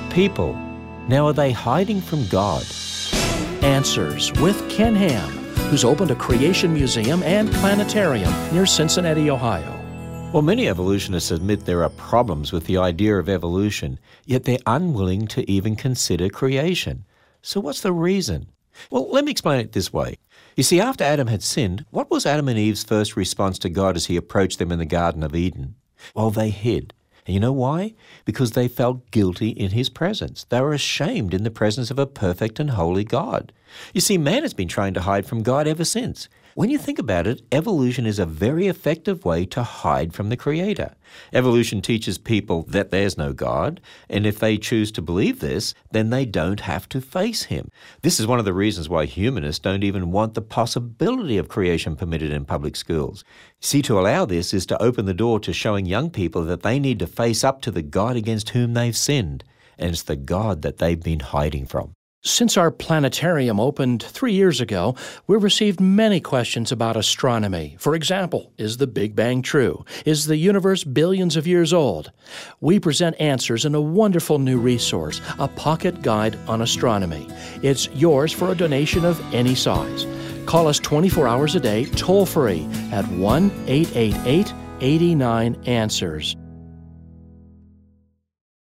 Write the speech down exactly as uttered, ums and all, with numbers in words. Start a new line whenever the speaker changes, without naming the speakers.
people. Now, are they hiding from God?
Answers with Ken Ham, who's opened a creation museum and planetarium near Cincinnati, Ohio.
Well, many evolutionists admit there are problems with the idea of evolution, yet they're unwilling to even consider creation. So what's the reason? Well, let me explain it this way. You see, after Adam had sinned, what was Adam and Eve's first response to God as he approached them in the Garden of Eden? Well, they hid. And you know why? Because they felt guilty in his presence. They were ashamed in the presence of a perfect and holy God. You see, man has been trying to hide from God ever since. When you think about it, evolution is a very effective way to hide from the Creator. Evolution teaches people that there's no God, and if they choose to believe this, then they don't have to face Him. This is one of the reasons why humanists don't even want the possibility of creation permitted in public schools. See, to allow this is to open the door to showing young people that they need to face up to the God against whom they've sinned, and it's the God that they've been hiding from.
Since our planetarium opened three years ago, we've received many questions about astronomy. For example, is the Big Bang true? Is the universe billions of years old? We present answers in a wonderful new resource, a pocket guide on astronomy. It's yours for a donation of any size. Call us twenty-four hours a day, toll-free, at one eight eight eight, eight nine, answers.